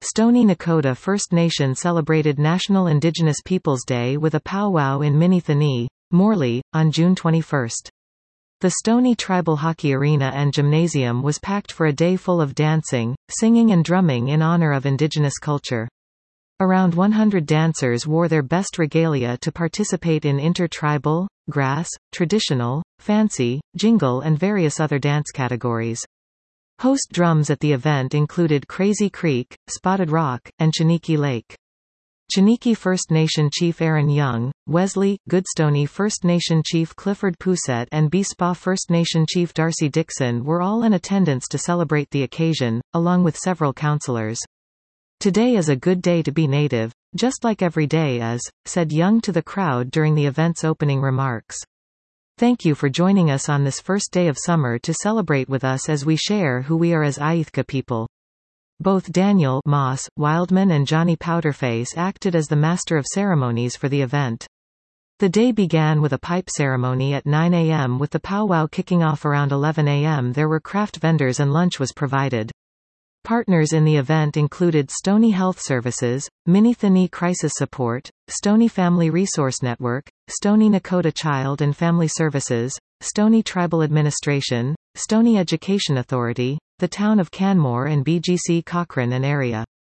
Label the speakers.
Speaker 1: Stoney Nakoda First Nation celebrated National Indigenous Peoples Day with a powwow in Minithani, Morley, on June 21. The Stoney Tribal Hockey Arena and Gymnasium was packed for a day full of dancing, singing and drumming in honor of Indigenous culture. Around 100 dancers wore their best regalia to participate in inter-tribal, grass, traditional, fancy, jingle and various other dance categories. Host drums at the event included Crazy Creek, Spotted Rock, and Chiniki Lake. Chiniki First Nation Chief Aaron Young, Wesley, Goodstoney First Nation Chief Clifford Poussette and Beespaw First Nation Chief Darcy Dixon were all in attendance to celebrate the occasion, along with several councillors. "Today is a good day to be Native, just like every day is," said Young to the crowd during the event's opening remarks. "Thank you for joining us on this first day of summer to celebrate with us as we share who we are as Aithka people." Both Daniel Moss, Wildman and Johnny Powderface acted as the master of ceremonies for the event. The day began with a pipe ceremony at 9 a.m. with the powwow kicking off around 11 a.m. There were craft vendors and lunch was provided. Partners in the event included Stoney Health Services, Minithani Crisis Support, Stoney Family Resource Network, Stoney Nakoda Child and Family Services, Stoney Tribal Administration, Stoney Education Authority, the Town of Canmore and BGC Cochrane and area.